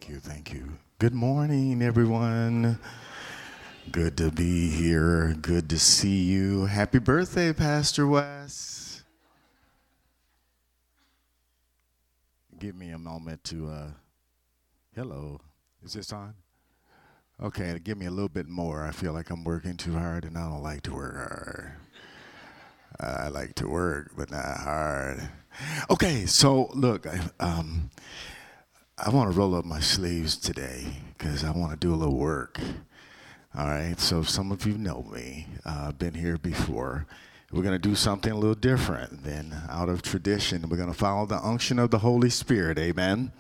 you. Thank you. Good morning, everyone. Good to be here. Good to see you. Happy birthday, Pastor Wes. Give me a moment to, hello. Is this on? Okay, give me a little bit more. I feel like I'm working too hard, and I don't like to work hard. I like to work, but not hard. Okay, so look, I want to roll up my sleeves today because I want to do a little work. All right, so some of you know me. I've been here before. We're going to do something a little different than out of tradition. We're going to follow the unction of the Holy Spirit, amen?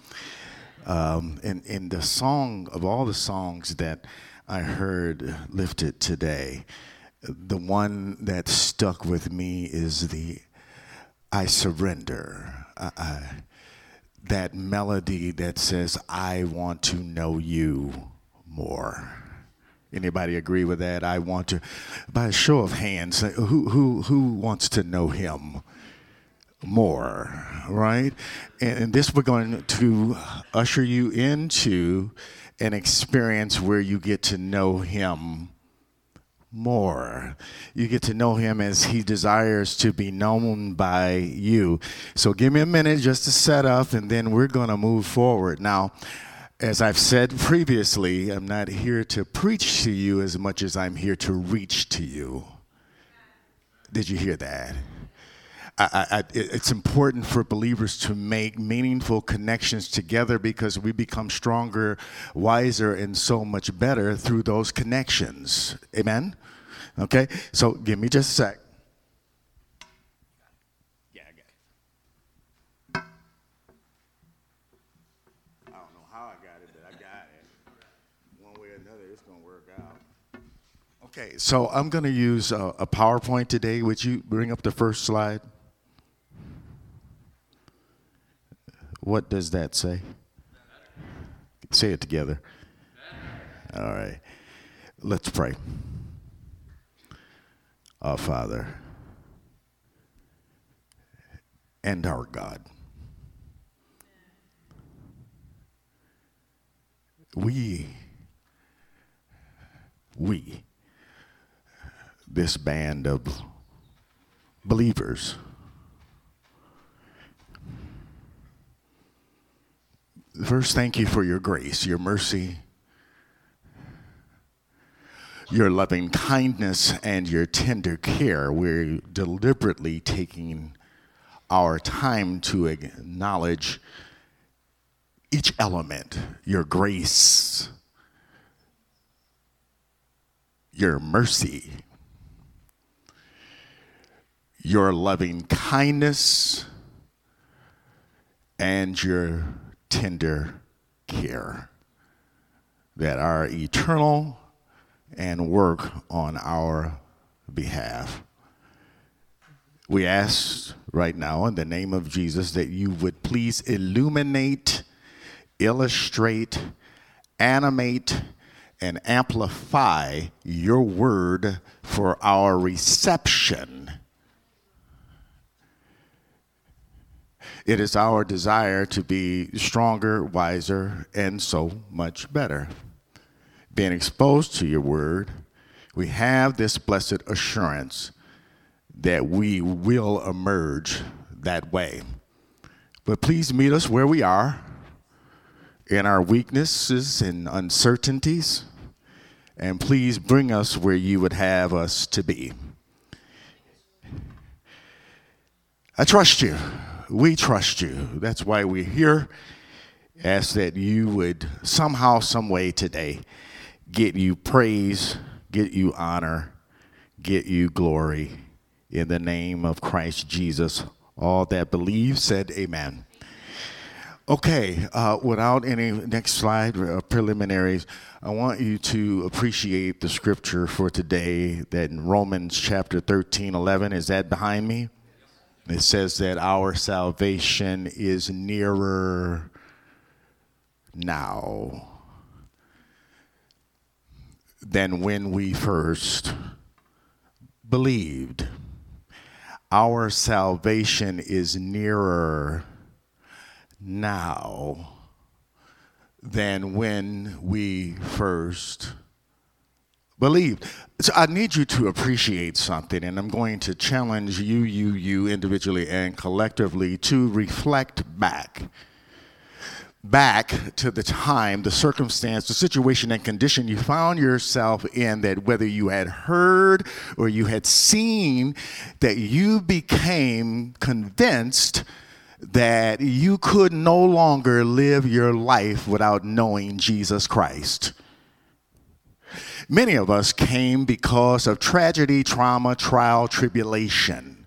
In the song, of all the songs that I heard lifted today, the one that stuck with me is the I Surrender. That melody that says, I want to know you more. Anybody agree with that? I want to, by a show of hands, who wants to know him more, right? And this, we're going to usher you into an experience where you get to know him more. You get to know him as he desires to be known by you. So give me a minute just to set up, and then we're going to move forward. Now, as I've said previously, I'm not here to preach to you as much as I'm here to reach to you. Did you hear that? It's important for believers to make meaningful connections together because we become stronger, wiser, and so much better through those connections. Amen? Okay, so give me just a sec. Yeah, I got it. I don't know how I got it, but I got it. One way or another, it's going to work out. Okay, so I'm going to use a PowerPoint today. Would you bring up the first slide? What does that say? Say it together. All right. Let's pray. Our Father and our God, we, this band of believers, first, thank you for your grace, your mercy, your loving kindness, and your tender care. We're deliberately taking our time to acknowledge each element, your grace, your mercy, your loving kindness, and your tender care that are eternal and work on our behalf. We ask right now in the name of Jesus that you would please illuminate, illustrate, animate, and amplify your word for our reception. It is our desire to be stronger, wiser, and so much better. Being exposed to your word, we have this blessed assurance that we will emerge that way. But please meet us where we are, in our weaknesses and uncertainties, and please bring us where you would have us to be. I trust you. We trust you. That's why we're here. Ask that you would somehow, some way today get you praise, get you honor, get you glory. In the name of Christ Jesus, all that believe said amen. Okay, without any next slide preliminaries, I want you to appreciate the scripture for today that in Romans chapter 13:11, is that behind me? It says that our salvation is nearer now than when we first believed. Our salvation is nearer now than when we first believed. So I need you to appreciate something, and I'm going to challenge you individually and collectively to reflect back to the time, the circumstance, the situation and condition you found yourself in, that whether you had heard or you had seen, that you became convinced that you could no longer live your life without knowing Jesus Christ. Many of us came because of tragedy, trauma, trial, tribulation.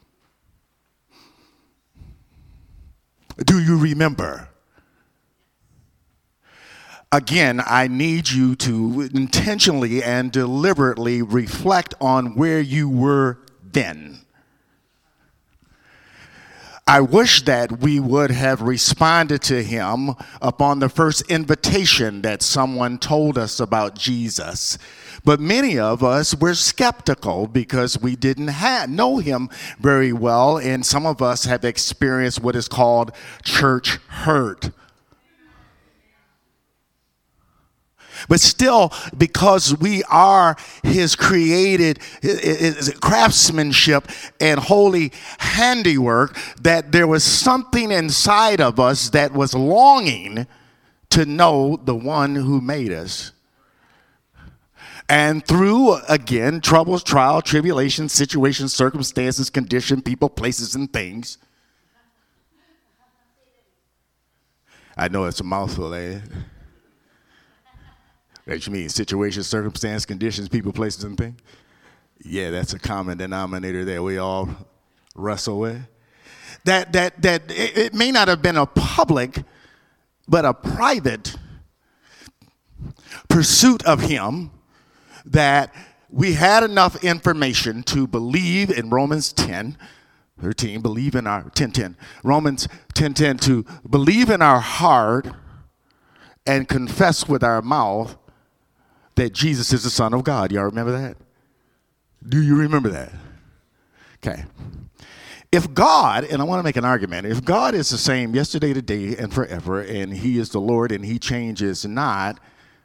Do you remember? Again, I need you to intentionally and deliberately reflect on where you were then. I wish that we would have responded to him upon the first invitation that someone told us about Jesus. But many of us were skeptical because we didn't know him very well, and some of us have experienced what is called church hurt. But still, because we are his created his craftsmanship and holy handiwork, that there was something inside of us that was longing to know the one who made us. And through, again, troubles, trial, tribulations, situations, circumstances, condition, people, places, and things. I know it's a mouthful, eh? That you mean situations, circumstances, conditions, people, places, and things? Yeah, that's a common denominator that we all wrestle with. That it may not have been a public, but a private pursuit of him, that we had enough information to believe in Romans 10:13, believe in our 10:10, Romans 10:10, to believe in our heart and confess with our mouth that Jesus is the Son of God. Y'all remember that? Do you remember that? Okay. If God, and I want to make an argument, if God is the same yesterday, today, and forever, and he is the Lord and he changes not,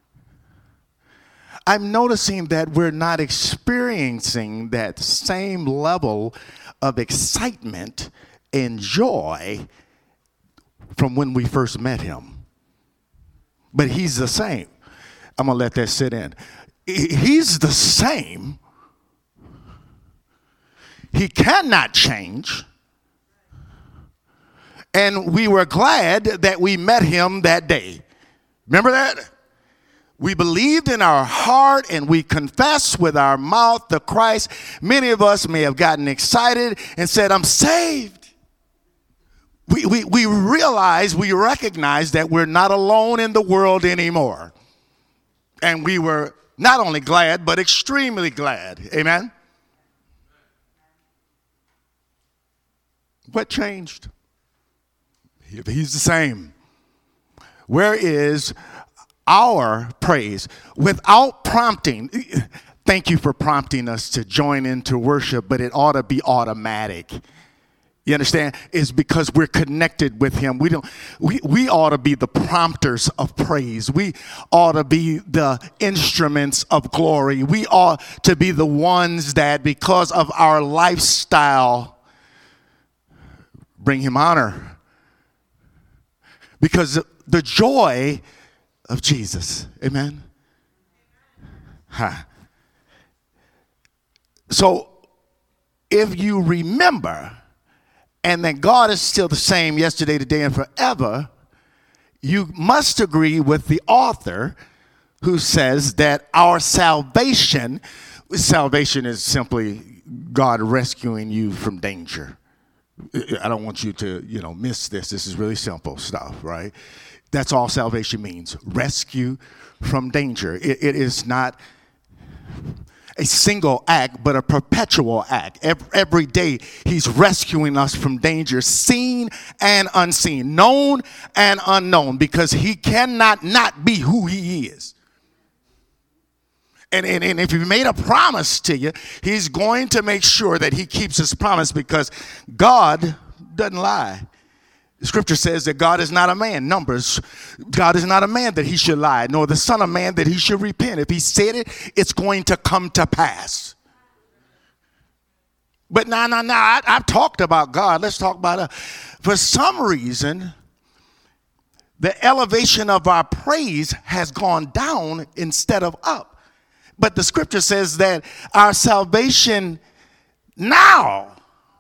I'm noticing that we're not experiencing that same level of excitement and joy from when we first met him. But he's the same. I'm going to let that sit in. He's the same. He cannot change. And we were glad that we met him that day. Remember that? We believed in our heart and we confessed with our mouth the Christ. Many of us may have gotten excited and said, I'm saved. We realize, we recognize that we're not alone in the world anymore. And we were not only glad, but extremely glad. Amen? What changed? If he's the same, where is our praise? Without prompting, thank you for prompting us to join into worship, but it ought to be automatic. You understand? It's because we're connected with him. We ought to be the prompters of praise. We ought to be the instruments of glory. We ought to be the ones that, because of our lifestyle, bring him honor. Because the joy of Jesus. Amen? So, if you remember, and that God is still the same yesterday, today, and forever, you must agree with the author who says that our salvation is simply God rescuing you from danger. I don't want you to, miss this. This is really simple stuff, right? That's all salvation means. Rescue from danger. It is not a single act, but a perpetual act. Every day, he's rescuing us from danger, seen and unseen, known and unknown, because he cannot not be who he is. And if he made a promise to you, he's going to make sure that he keeps his promise, because God doesn't lie. Scripture says that God is not a man. Numbers, God is not a man that he should lie, nor the son of man that he should repent. If he said it, it's going to come to pass. But no. I've talked about God. Let's talk about for some reason, the elevation of our praise has gone down instead of up. But the scripture says that our salvation now,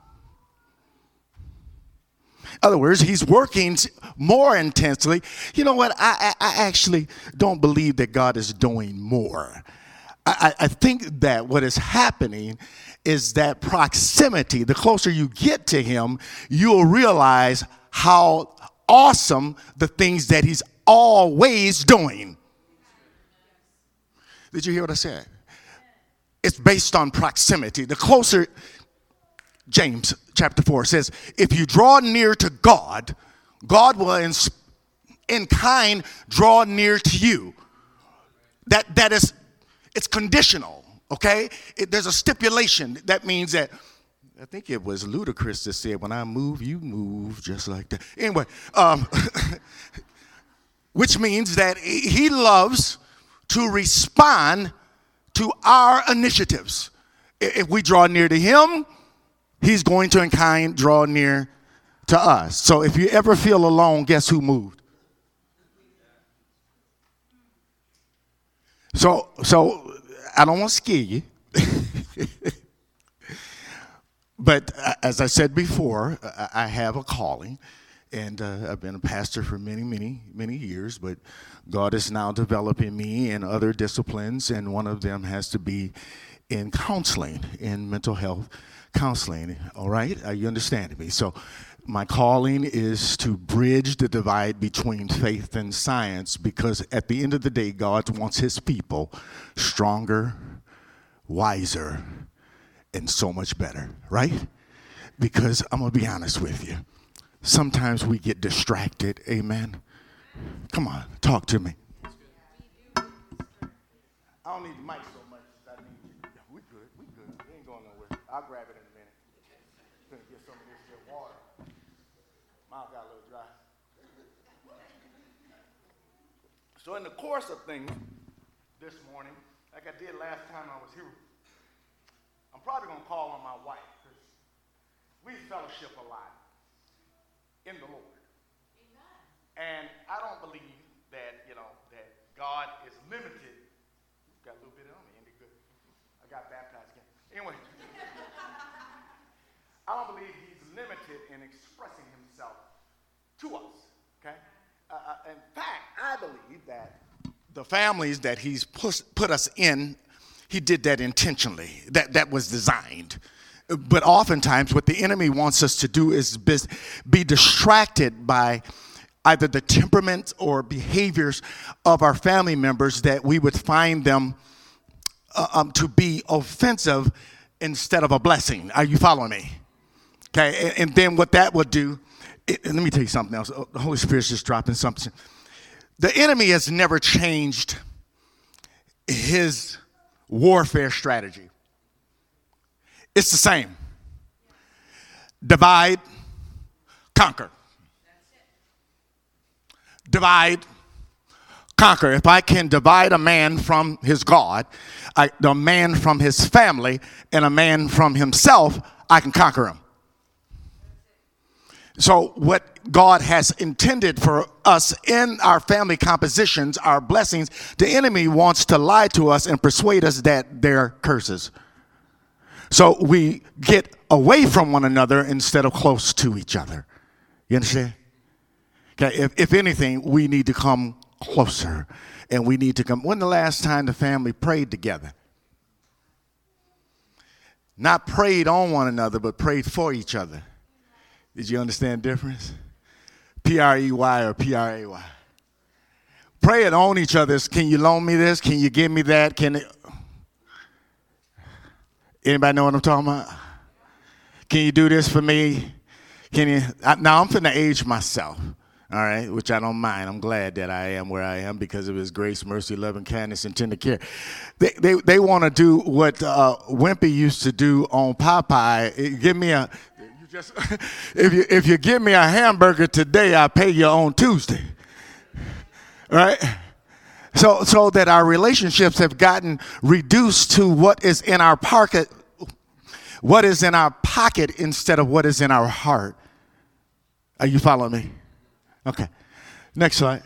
in other words, he's working more intensely. You know what? I actually don't believe that God is doing more. I think that what is happening is that proximity. The closer you get to him, you'll realize how awesome the things that he's always doing. Did you hear what I said? It's based on proximity. The closer, James chapter 4 says, if you draw near to God, God will in kind draw near to you. That is, it's conditional, okay? There's a stipulation. That means that, I think it was Ludacris that said, when I move, you move just like that. Anyway, which means that he loves to respond to our initiatives. If we draw near to him, he's going to in kind draw near to us. So if you ever feel alone, guess who moved? So I don't want to scare you. But as I said before, I have a calling, and I've been a pastor for many years, but God is now developing me in other disciplines, and one of them has to be in counseling, in mental health counseling. All right? Are you understanding me? So my calling is to bridge the divide between faith and science, because at the end of the day, God wants his people stronger, wiser, and so much better, right? Because I'm going to be honest with you. Sometimes we get distracted, amen? Come on, talk to me. I don't need the mic so much. We good. We ain't going nowhere. I'll grab it in a minute. Gonna get some of this here water. Mouth got a little dry. So in the course of things this morning, like I did last time I was here, I'm probably going to call on my wife, because we fellowship a lot in the Lord. Amen. And I don't believe that, that God is limited. Got a little bit on me, ain't it good? I got baptized again. Anyway, I don't believe he's limited in expressing himself to us, okay? In fact, I believe that the families that he's put us in, he did that intentionally. That was designed. But oftentimes what the enemy wants us to do is be distracted by either the temperaments or behaviors of our family members, that we would find them to be offensive instead of a blessing. Are you following me? Okay, and then what that would do, let me tell you something else. The Holy Spirit's just dropping something. The enemy has never changed his warfare strategy. It's the same. Divide, conquer. Divide, conquer. If I can divide a man from his God, a man from his family, and a man from himself, I can conquer him. So what God has intended for us in our family compositions, our blessings, the enemy wants to lie to us and persuade us that they're curses. So we get away from one another instead of close to each other. You understand? Okay, if anything, we need to come closer, and we need to come. When the last time the family prayed together? Not prayed on one another, but prayed for each other. Did you understand the difference? P-R-E-Y or P-R-A-Y. Praying on each other is, can you loan me this? Can you give me that? Anybody know what I'm talking about? Can you do this for me? Now I'm finna age myself, all right, which I don't mind. I'm glad that I am where I am because of his grace, mercy, love, and kindness, and tender care. They want to do what Wimpy used to do on Popeye. Give me a... You Just if you give me a hamburger today, I pay you on Tuesday. Right? So that our relationships have gotten reduced to what is in our pocket instead of what is in our heart. Are you following me? Okay. Next slide.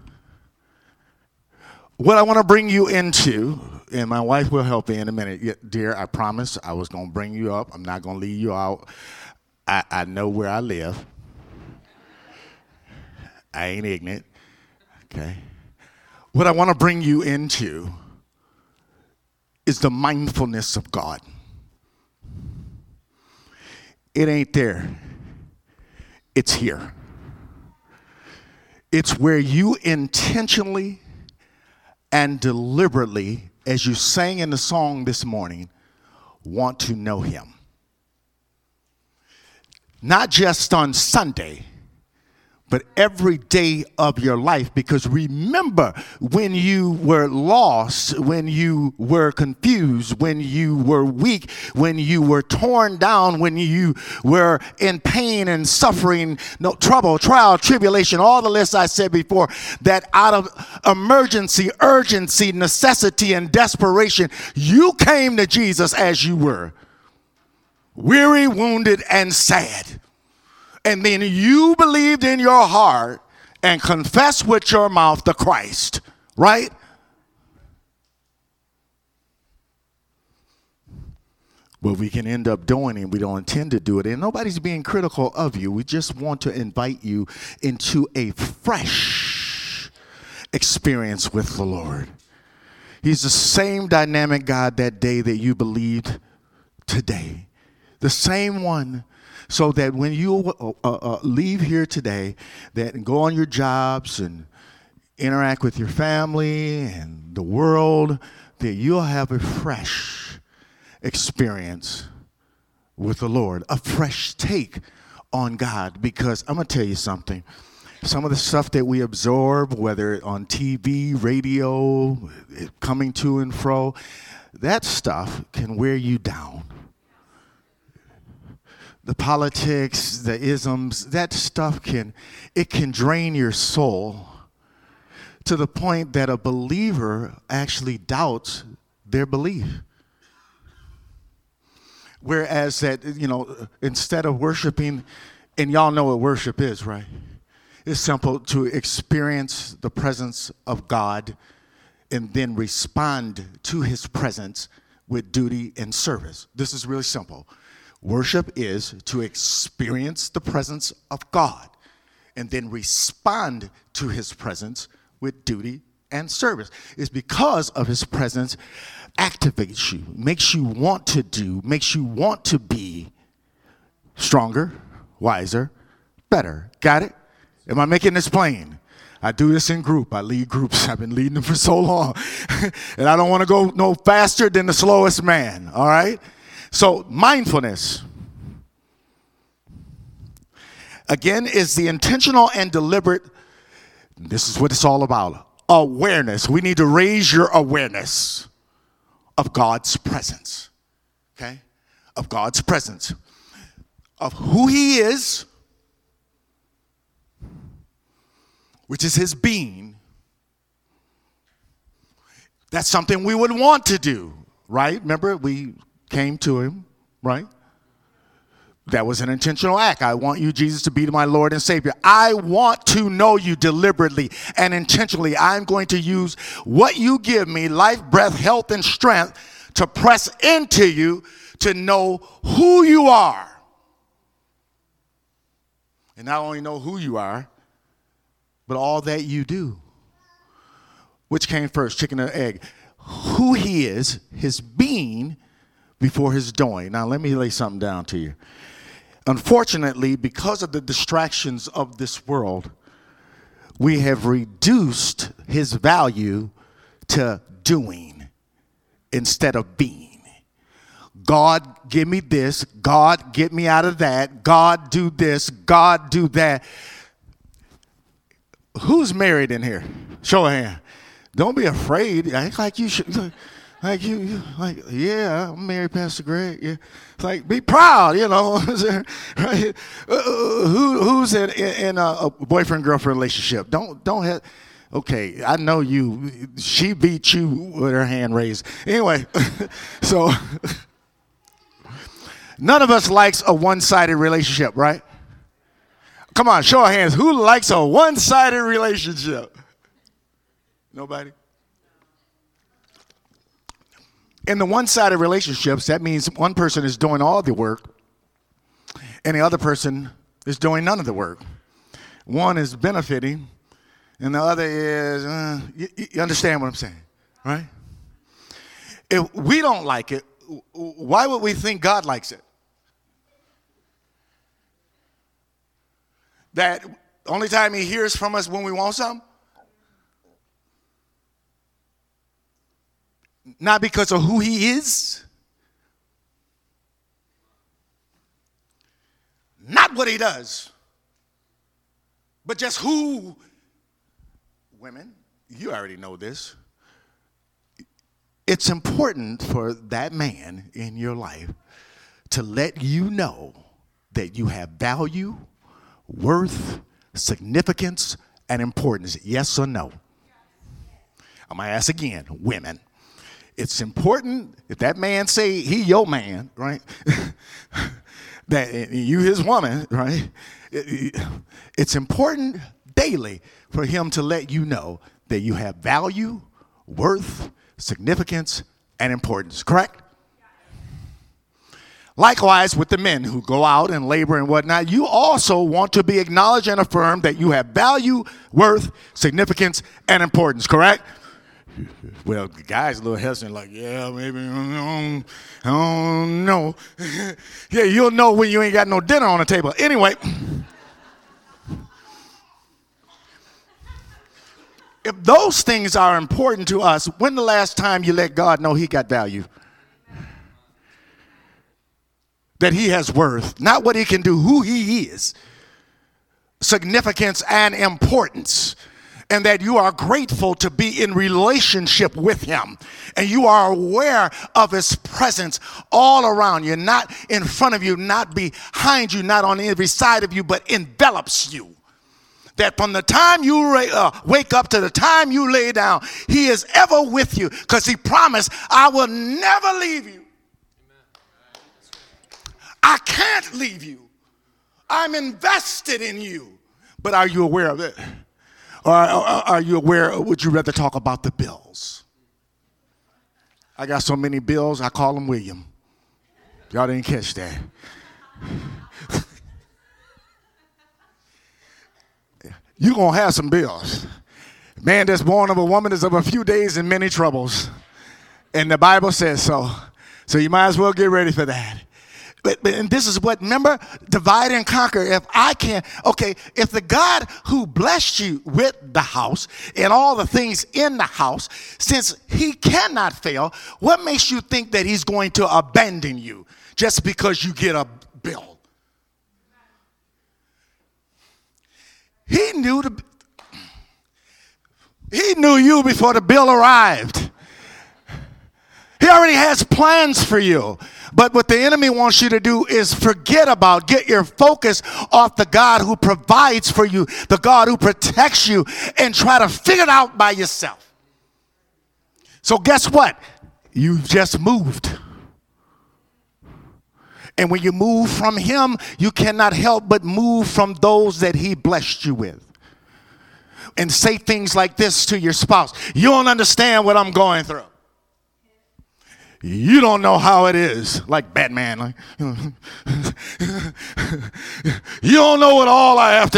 What I want to bring you into, and my wife will help me in a minute. Yeah, dear, I promise I was going to bring you up. I'm not going to leave you out. I know where I live. I ain't ignorant. Okay. What I want to bring you into is the mindfulness of God. It ain't there. It's here. It's where you intentionally and deliberately, as you sang in the song this morning, want to know him. Not just on Sunday, but every day of your life. Because remember, when you were lost, when you were confused, when you were weak, when you were torn down, when you were in pain and suffering, no trouble, trial, tribulation, all the lists I said before, that out of emergency, urgency, necessity, and desperation, you came to Jesus as you were. Weary, wounded, and sad. And then you believed in your heart and confessed with your mouth the Christ, right? What we can end up doing, and we don't intend to do it, and nobody's being critical of you. We just want to invite you into a fresh experience with the Lord. He's the same dynamic God that day that you believed today. The same one, so that when you leave here today, that and go on your jobs and interact with your family and the world, that you'll have a fresh experience with the Lord, a fresh take on God. Because I'm going to tell you something. Some of the stuff that we absorb, whether on TV, radio, coming to and fro, that stuff can wear you down. The politics, the isms, that stuff can drain your soul to the point that a believer actually doubts their belief. Whereas that, instead of worshiping, and y'all know what worship is, right? It's simple to experience the presence of God and then respond to his presence with duty and service. This is really simple. Worship is to experience the presence of God and then respond to his presence with duty and service. It's because of his presence activates you, makes you want to do, makes you want to be stronger, wiser, better. Got it? Am I making this plain? I do this in group. I lead groups. I've been leading them for so long. And I don't want to go no faster than the slowest man, all right? So mindfulness, again, is the intentional and deliberate, this is what it's all about, awareness. We need to raise your awareness of God's presence, okay? Of God's presence, of who he is, which is his being. That's something we would want to do, right? Remember, we came to him, right? That was an intentional act. I want you, Jesus, to be my Lord and Savior. I want to know you deliberately and intentionally. I'm going to use what you give me, life, breath, health, and strength, to press into you to know who you are. And not only know who you are, but all that you do. Which came first, chicken or egg? Who he is, his being, before his doing. Now, let me lay something down to you. Unfortunately, because of the distractions of this world, we have reduced his value to doing instead of being. God, give me this. God, get me out of that. God, do this. God, do that. Who's married in here? Show a hand. Don't be afraid. Act like you should. Like like, yeah, I'm married, Pastor Greg. Yeah, it's like, be proud, right? Who's in a boyfriend girlfriend relationship? Don't have. Okay, I know you. She beat you with her hand raised. Anyway, so none of us likes a one-sided relationship, right? Come on, show of hands. Who likes a one-sided relationship? Nobody? In the one-sided relationships, that means one person is doing all the work and the other person is doing none of the work. One is benefiting and the other is, you understand what I'm saying, right? If we don't like it, why would we think God likes it? That only time he hears from us when we want something? Not because of who he is. Not what he does. But just who. Women, you already know this. It's important for that man in your life to let you know that you have value, worth, significance, and importance. Yes or no? I'm going to ask again, women. It's important if that man say he your man, right? That you his woman, right? It's important daily for him to let you know that you have value, worth, significance, and importance, correct? Likewise with the men who go out and labor and whatnot, you also want to be acknowledged and affirmed that you have value, worth, significance, and importance, correct? Well, the guy's a little hesitant, like, yeah, maybe, I don't know. Yeah, you'll know when you ain't got no dinner on the table. Anyway, if those things are important to us, when the last time you let God know he got value? That he has worth, not what he can do, who he is, significance and importance. And that you are grateful to be in relationship with him. And you are aware of his presence all around you, not in front of you, not behind you, not on every side of you, but envelops you. That from the time you wake up to the time you lay down, he is ever with you because he promised, I will never leave you. I can't leave you. I'm invested in you. But are you aware of it? Or are you aware, or would you rather talk about the bills? I got so many bills, I call them William. Y'all didn't catch that. You're going to have some bills. Man that's born of a woman is of a few days and many troubles. And the Bible says so. So you might as well get ready for that. And this is what, remember, divide and conquer. If the God who blessed you with the house and all the things in the house, since he cannot fail, what makes you think that he's going to abandon you just because you get a bill? He knew you before the bill arrived. He already has plans for you. But what the enemy wants you to do is get your focus off the God who provides for you, the God who protects you, and try to figure it out by yourself. So guess what? You just moved. And when you move from him, you cannot help but move from those that he blessed you with. And say things like this to your spouse. You don't understand what I'm going through. You don't know how it is, like Batman. You don't know what all I have to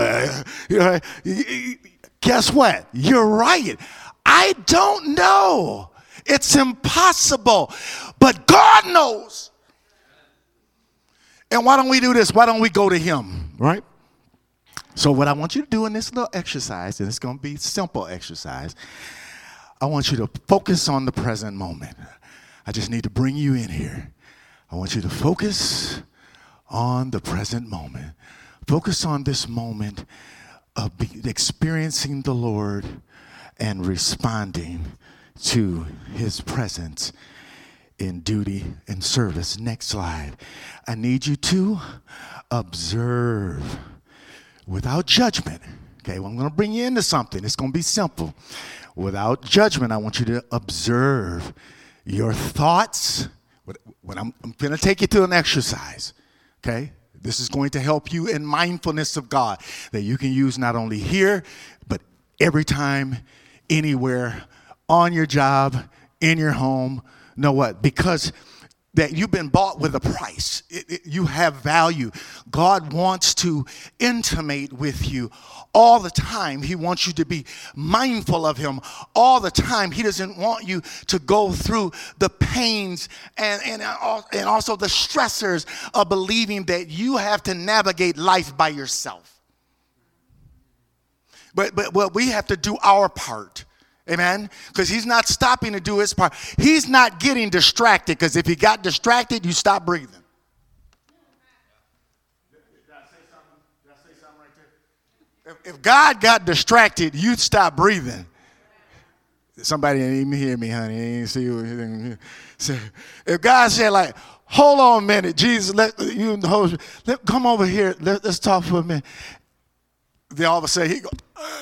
do. Guess what? You're right. I don't know. It's impossible. But God knows. And why don't we do this? Why don't we go to him, right? So what I want you to do in this little exercise, and it's going to be a simple exercise, I want you to focus on the present moment. I just need to bring you in here. I want you to focus on the present moment. Focus on this moment of experiencing the Lord and responding to his presence in duty and service. Next slide. I need you to observe without judgment. Okay, well, I'm going to bring you into something. It's going to be simple. Without judgment, I want you to observe your thoughts. When I'm going to take you through an exercise, okay? This is going to help you in mindfulness of God that you can use not only here, but every time, anywhere, on your job, in your home. Know what? Because that you've been bought with a price. You have value. God wants to intimate with you all the time. He wants you to be mindful of him all the time. He doesn't want you to go through the pains and also the stressors of believing that you have to navigate life by yourself. But we have to do our part. Amen? Because he's not stopping to do his part. He's not getting distracted, because if he got distracted, you stop breathing. Did I say something right there? If God got distracted, you'd stop breathing. Somebody didn't even hear me, honey. They didn't see you. If God said, like, hold on a minute, Jesus, come over here. Let's talk for a minute. Then all of a sudden, he goes,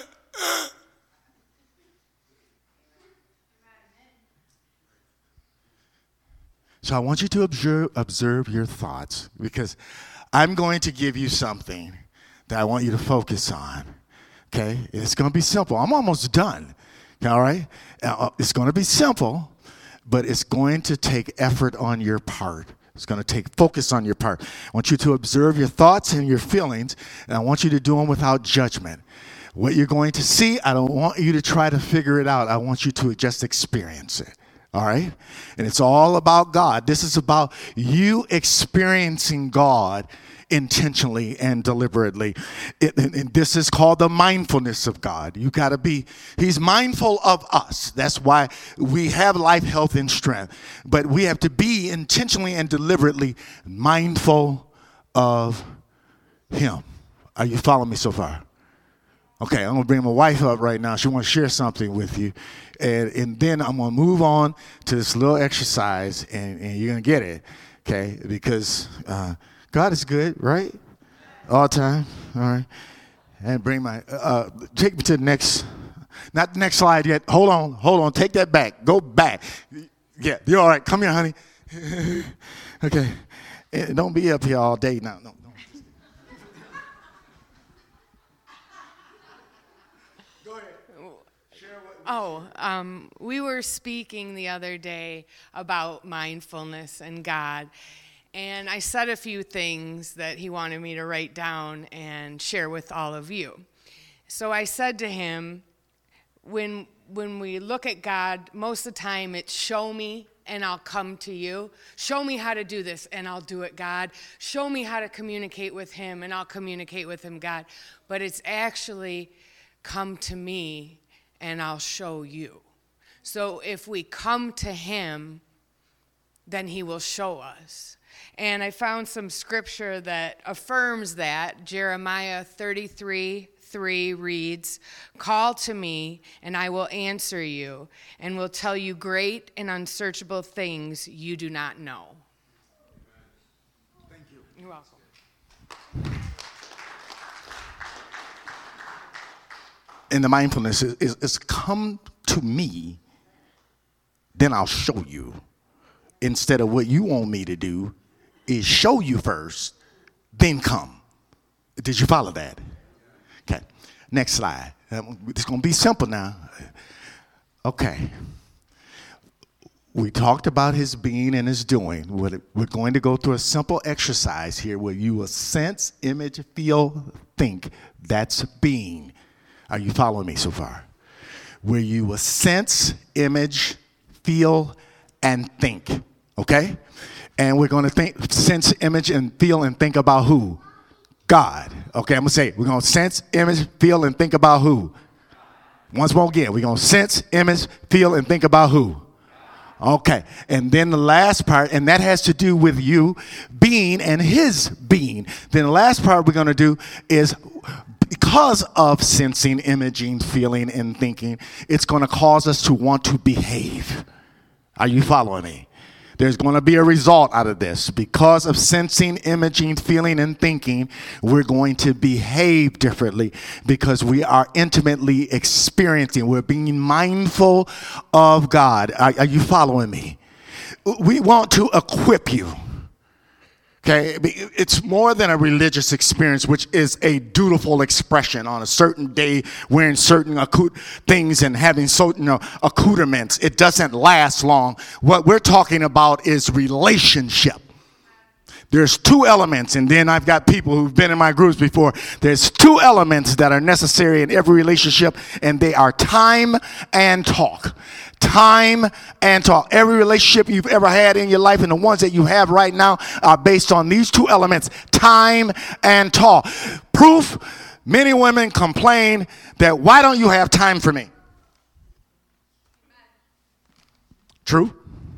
So I want you to observe your thoughts, because I'm going to give you something that I want you to focus on, okay? It's going to be simple. I'm almost done, all right? It's going to be simple, but it's going to take effort on your part. It's going to take focus on your part. I want you to observe your thoughts and your feelings, and I want you to do them without judgment. What you're going to see, I don't want you to try to figure it out. I want you to just experience it. All right? And it's all about God. This is about you experiencing God intentionally and deliberately. And this is called the mindfulness of God. You got to be, he's mindful of us. That's why we have life, health, and strength. But we have to be intentionally and deliberately mindful of him. Are you following me so far? Okay, I'm going to bring my wife up right now. She wants to share something with you. And then I'm going to move on to this little exercise, and you're going to get it, okay? Because God is good, right? All the time, all right? And bring my, take me to the next, not the next slide yet. Hold on, take that back. Go back. Yeah, you're all right. Come here, honey. Okay. And don't be up here all day now. No. We were speaking the other day about mindfulness and God, and I said a few things that he wanted me to write down and share with all of you. So I said to him, when we look at God, most of the time it's show me and I'll come to you. Show me how to do this and I'll do it, God. Show me how to communicate with him and I'll communicate with him, God. But it's actually come to me and I'll show you. So if we come to him, then he will show us. And I found some scripture that affirms that. Jeremiah 33:3 reads, "Call to me, and I will answer you, and will tell you great and unsearchable things you do not know." Thank you. You're welcome. And the mindfulness is come to me, then I'll show you. Instead of what you want me to do is show you first, then come. Did you follow that? Okay. Next slide. It's going to be simple now. Okay. We talked about his being and his doing. We're going to go through a simple exercise here where you will sense, image, feel, think. That's being. Are you following me so far? Where you will sense, image, feel, and think. Okay? And we're going to think, sense, image, and feel and think about who? God. Okay, I'm going to say it. We're going to sense, image, feel, and think about who? Once more again. We're going to sense, image, feel, and think about who? Okay. And then the last part, and that has to do with you being and his being. Then the last part we're going to do is because of sensing, imaging, feeling, and thinking, it's going to cause us to want to behave. Are you following me? There's going to be a result out of this. Because of sensing, imaging, feeling, and thinking, we're going to behave differently because we are intimately experiencing. We're being mindful of God. Are you following me? We want to equip you. Okay, it's more than a religious experience, which is a dutiful expression on a certain day, wearing certain things and having certain accoutrements. It doesn't last long. What we're talking about is relationship. There's two elements, and then I've got people who've been in my groups before. There's two elements that are necessary in every relationship, and they are time and talk. Time and talk. Every relationship you've ever had in your life and the ones that you have right now are based on these two elements, time and talk. Proof, many women complain that, why don't you have time for me? True?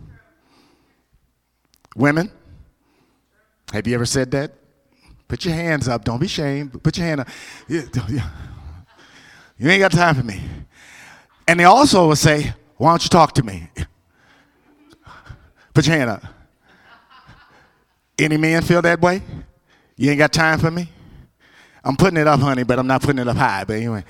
Women? Have you ever said that? Put your hands up. Don't be ashamed. Put your hand up. You ain't got time for me. And they also will say, why don't you talk to me? Put your hand up. Any men feel that way? You ain't got time for me? I'm putting it up, honey, but I'm not putting it up high. But anyway.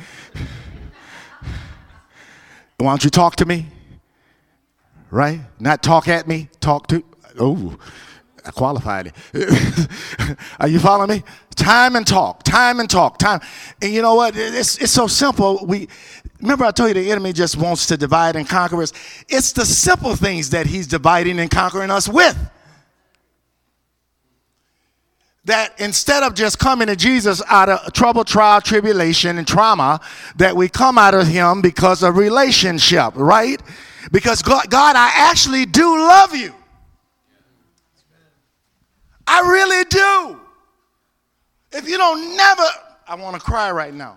Why don't you talk to me? Right? Not talk at me. Talk to. Oh. I qualified it. Are you following me? Time and talk, time and talk, time. And you know what? It's so simple. Remember I told you the enemy just wants to divide and conquer us. It's the simple things that he's dividing and conquering us with. That instead of just coming to Jesus out of trouble, trial, tribulation, and trauma, that we come out of him because of relationship, right? Because God, I actually do love you. I really do. If you don't never, I want to cry right now.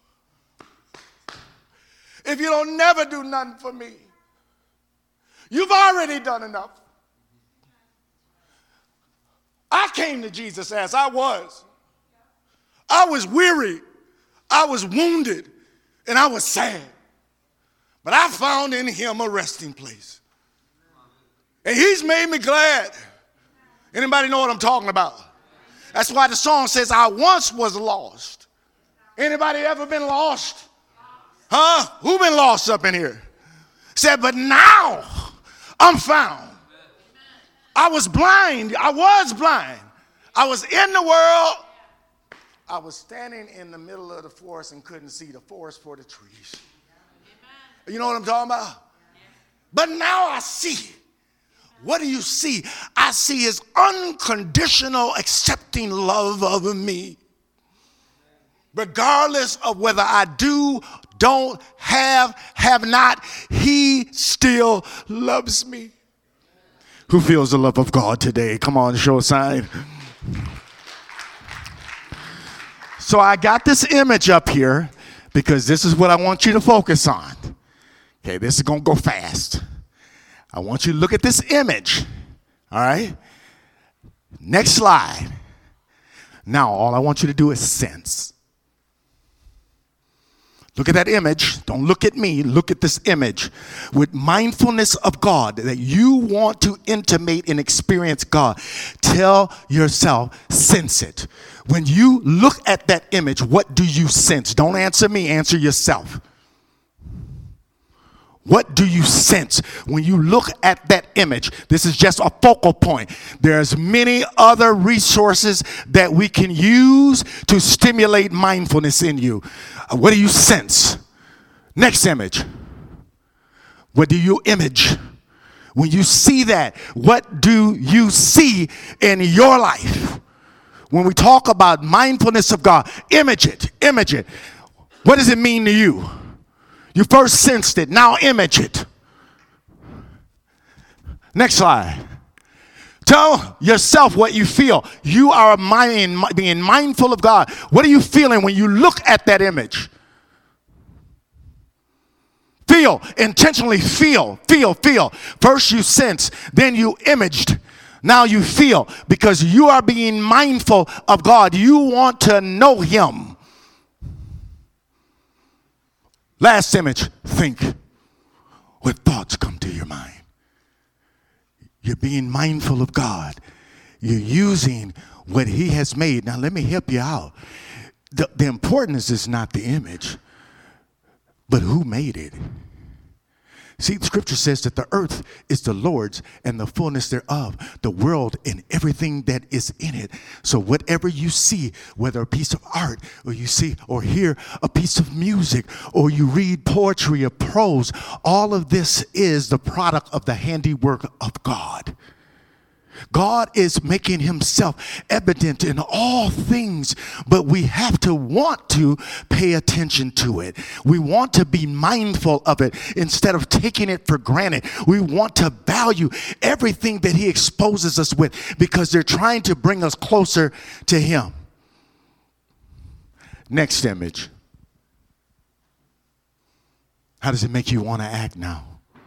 If you don't never do nothing for me, you've already done enough. I came to Jesus as I was. I was weary. I was wounded. And I was sad. But I found in him a resting place. And he's made me glad. Anybody know what I'm talking about? That's why the song says, I once was lost. Anybody ever been lost? Huh? Who been lost up in here? Said, but now I'm found. I was blind. I was in the world. I was standing in the middle of the forest and couldn't see the forest for the trees. You know what I'm talking about? But now I see. What do you see? I see his unconditional accepting love of me. Regardless of whether I do, don't, have not, he still loves me. Who feels the love of God today? Come on, show a sign. So I got this image up here because this is what I want you to focus on. Okay, this is going to go fast. I want you to look at this image, all right? Next slide. Now, all I want you to do is sense. Look at that image. Don't look at me. Look at this image. With mindfulness of God, that you want to intimate and experience God, tell yourself, sense it. When you look at that image, what do you sense? Don't answer me. Answer yourself. What do you sense when you look at that image? This is just a focal point. There's many other resources that we can use to stimulate mindfulness in you. What do you sense? Next image. What do you image? When you see that, what do you see in your life? When we talk about mindfulness of God, image it, image it. What does it mean to you? You first sensed it, now image it. Next slide. Tell yourself what you feel. You are being mindful of God. What are you feeling when you look at that image? Feel, intentionally feel. First you sense, then you imaged. Now you feel, because you are being mindful of God. You want to know him. Last image, think. What thoughts come to your mind? You're being mindful of God. You're using what he has made. Now, let me help you out. The importance is not the image, but who made it. See, the scripture says that the earth is the Lord's and the fullness thereof, the world and everything that is in it. So whatever you see, whether a piece of art or you see or hear a piece of music or you read poetry or prose, all of this is the product of the handiwork of God. God is making himself evident in all things, but we have to want to pay attention to it. We want to be mindful of it instead of taking it for granted. We want to value everything that he exposes us with because they're trying to bring us closer to him. Next image. How does it make you want to act now?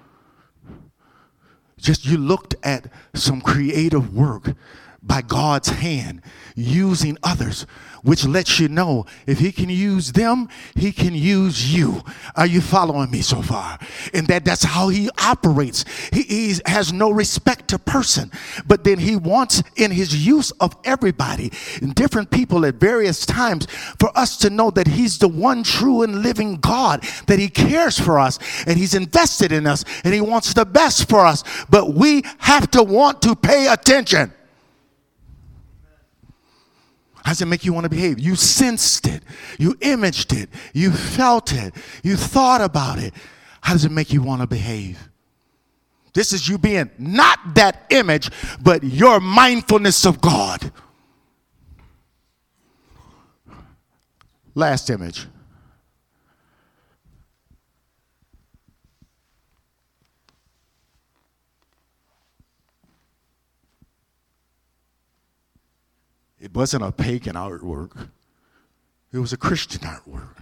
Just you looked at some creative work by God's hand using others, which lets you know if he can use them, he can use you. Are you following me so far? And that's how he operates. He has no respect to person, but then he wants in his use of everybody and different people at various times for us to know that he's the one true and living God, that he cares for us and he's invested in us and he wants the best for us. But we have to want to pay attention. How does it make you want to behave? You sensed it. You imaged it. You felt it. You thought about it. How does it make you want to behave? This is you being not that image, but your mindfulness of God. Last image. It wasn't a pagan artwork. It was a Christian artwork.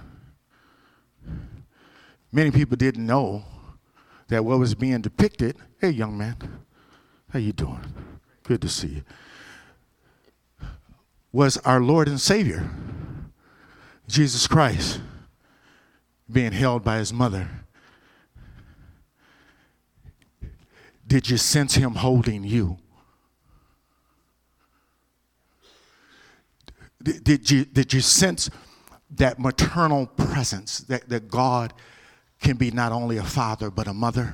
Many people didn't know that what was being depicted, hey, young man, how you doing? Good to see you, was our Lord and Savior, Jesus Christ, being held by his mother. Did you sense him holding you? Did you sense that maternal presence, that God can be not only a father but a mother?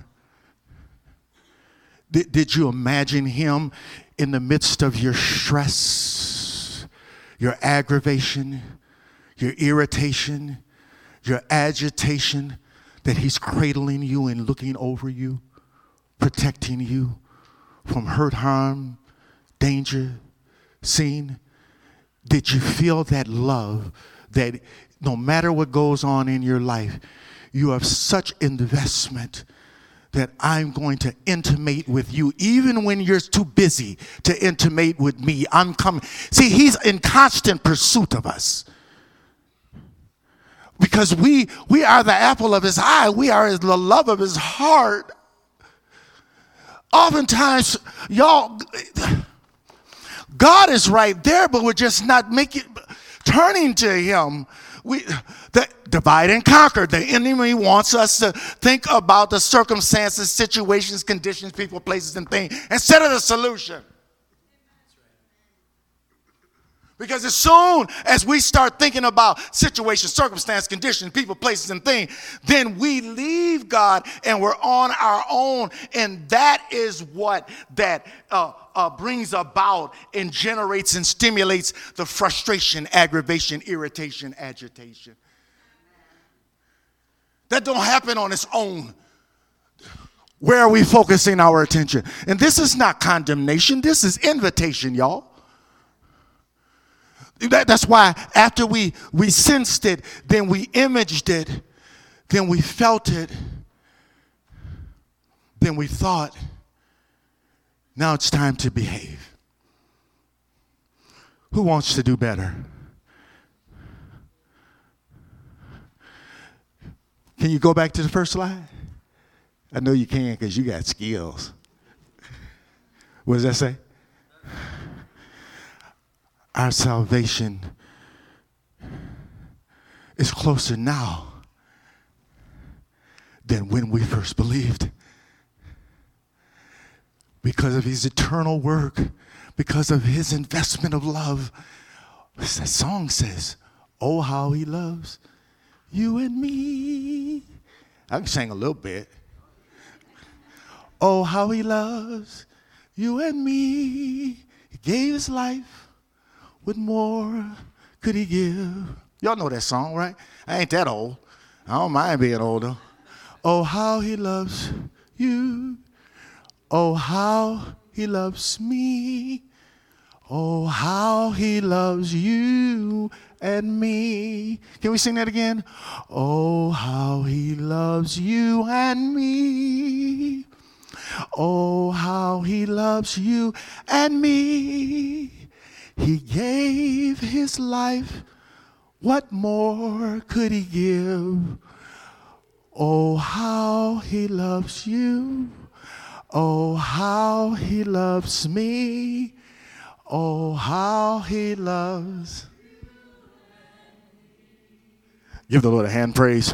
Did you imagine him in the midst of your stress, your aggravation, your irritation, your agitation, that he's cradling you and looking over you, protecting you from hurt, harm, danger, sin? Did you feel that love that no matter what goes on in your life, you have such investment that I'm going to intimate with you even when you're too busy to intimate with me? I'm coming. See, he's in constant pursuit of us because we are the apple of his eye. We are the love of his heart. Oftentimes, y'all, God is right there, but we're just not turning to him. The divide and conquer. The enemy wants us to think about the circumstances, situations, conditions, people, places, and things instead of the solution. Because as soon as we start thinking about situations, circumstances, conditions, people, places, and things, then we leave God and we're on our own. And that is what that brings about and generates and stimulates the frustration, aggravation, irritation, agitation. That don't happen on its own. Where are we focusing our attention? And this is not condemnation. This is invitation, y'all. That's why after we sensed it, then we imaged it, then we felt it, then we thought, now it's time to behave. Who wants to do better? Can you go back to the first slide? I know you can because you got skills. What does that say? Our salvation is closer now than when we first believed. Because of his eternal work, because of his investment of love. As that song says, oh, how he loves you and me. I can sing a little bit. Oh, how he loves you and me. He gave his life. What more could he give? Y'all know that song, right? I ain't that old. I don't mind being older. Oh, how he loves you. Oh, how he loves me. Oh, how he loves you and me. Can we sing that again? Oh, how he loves you and me. Oh, how he loves you and me. He gave his life. What more could he give? Oh, how he loves you. Oh, how he loves me. Oh, how he loves. Give the Lord a hand praise.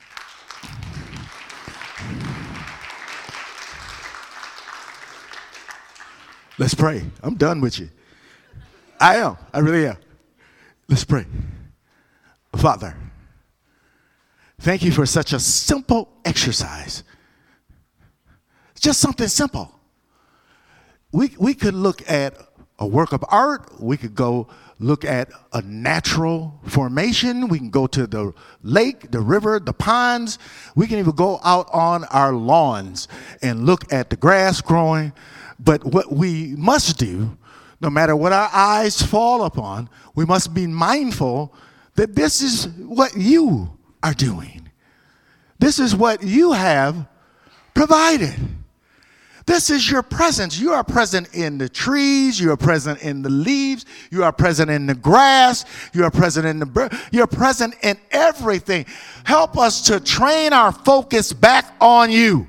Let's pray. I'm done with you. I am. I really am. Let's pray. Father, thank you for such a simple exercise. Just something simple. We could look at a work of art. We could go look at a natural formation. We can go to the lake, the river, the ponds. We can even go out on our lawns and look at the grass growing. But what we must do, no matter what our eyes fall upon, we must be mindful that this is what you are doing. This is what you have provided. This is your presence. You are present in the trees. You are present in the leaves. You are present in the grass. You are present in the bird. You're present in everything. Help us to train our focus back on you.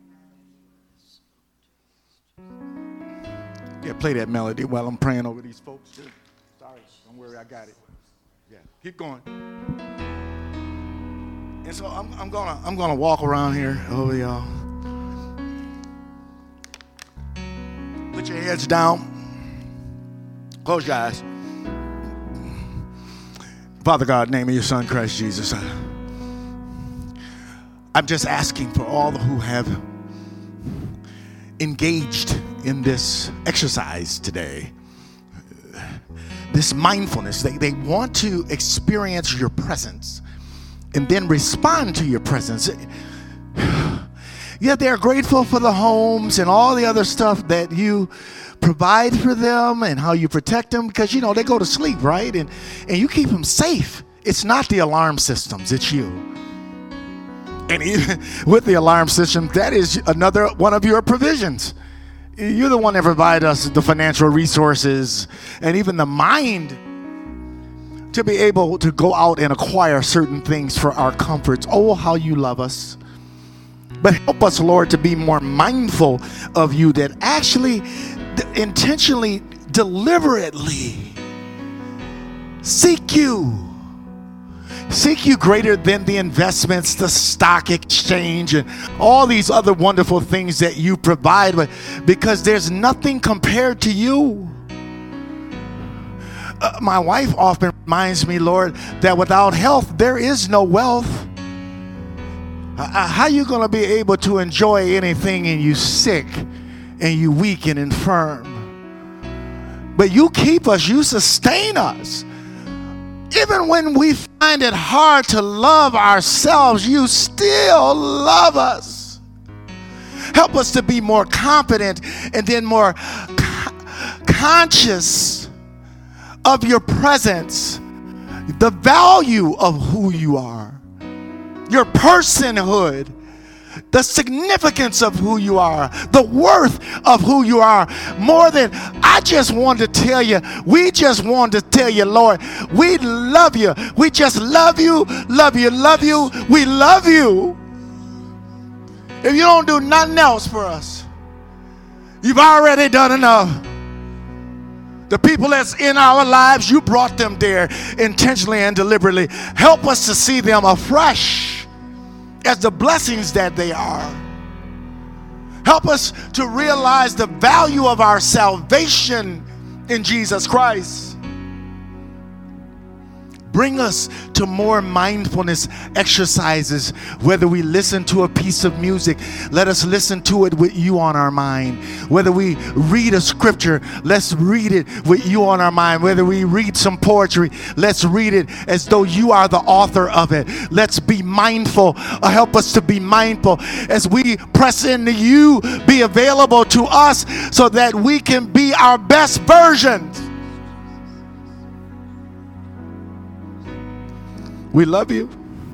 Yeah, play that melody while I'm praying over these folks. Sorry, don't worry, I got it. Yeah, keep going. And so I'm gonna walk around here over y'all. Put your heads down. Close your eyes. Father God, in the name of your Son, Christ Jesus, I'm just asking for all who have engaged in this exercise today, this mindfulness. They want to experience your presence and then respond to your presence. Yet they're grateful for the homes and all the other stuff that you provide for them and how you protect them, because, you know, they go to sleep, right? And you keep them safe. It's not the alarm systems, it's you. And even with the alarm system, that is another one of your provisions. You're the one that provides us the financial resources and even the mind to be able to go out and acquire certain things for our comforts. Oh, how you love us. But help us, Lord, to be more mindful of you, that actually intentionally, deliberately seek you. Seek you greater than the investments, the stock exchange, and all these other wonderful things that you provide, because there's nothing compared to you. My wife often reminds me, Lord, that without health, there is no wealth. How are you going to be able to enjoy anything and you sick and you weak and infirm? But you keep us, you sustain us. Even when we find it hard to love ourselves, you still love us. Help us to be more confident and then more conscious of your presence, the value of who you are. Your personhood, the significance of who you are, the worth of who you are. More than I just want to tell you, we just want to tell you, Lord, we love you. We just love you, love you, love you. We love you. If you don't do nothing else for us, you've already done enough. The people that's in our lives, you brought them there intentionally and deliberately. Help us to see them afresh as the blessings that they are. Help us to realize the value of our salvation in Jesus Christ. Bring us to more mindfulness exercises. Whether we listen to a piece of music, let us listen to it with you on our mind. Whether we read a scripture, let's read it with you on our mind. Whether we read some poetry, let's read it as though you are the author of it. Let's be mindful. Help us to be mindful as we press into you. Be available to us so that we can be our best versions. We love you.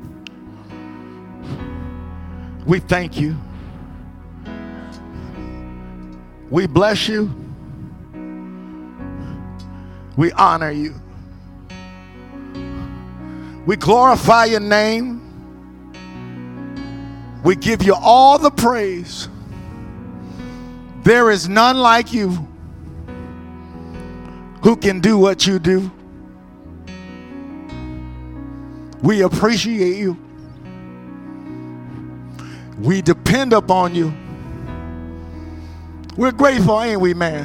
We thank you. We bless you. We honor you. We glorify your name. We give you all the praise. There is none like you who can do what you do. We appreciate you. We depend upon you. We're grateful, ain't we, man?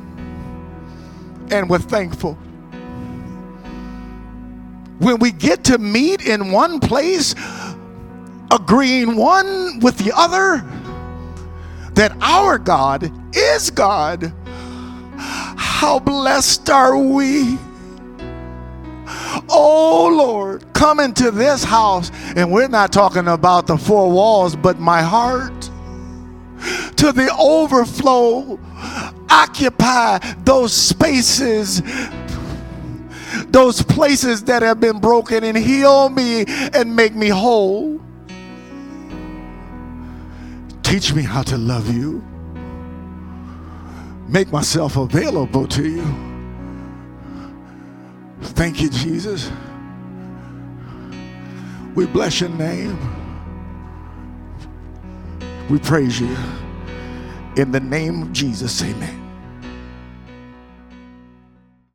And we're thankful. When we get to meet in one place, agreeing one with the other, that our God is God, how blessed are we? Oh Lord, come into this house, and we're not talking about the four walls, but my heart, to the overflow. Occupy those spaces, those places that have been broken, and heal me and make me whole. Teach me how to love you. Make myself available to you. Thank you, Jesus. We bless your name. We praise you. In the name of Jesus, amen.